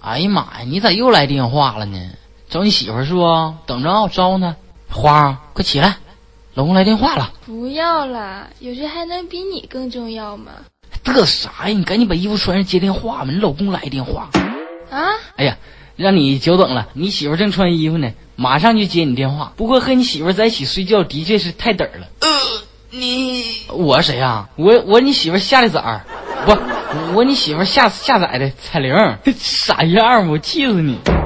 哎呀妈呀，你咋又来电话了呢？找你媳妇儿是不？等着啊，我招呼她。花儿，快起来，老公来电话了。 不要了，有谁还能比你更重要吗？ 嘚啥呀？你赶紧把衣服穿上接电话吧，你老公来电话。 啊？ 哎呀，让你久等了，你媳妇正穿衣服呢，马上就接你电话。不过和你媳妇在一起睡觉的确是太嘚了。我谁呀？我你媳妇下的崽儿，不，我你媳妇下载的彩铃，傻样，我气死你。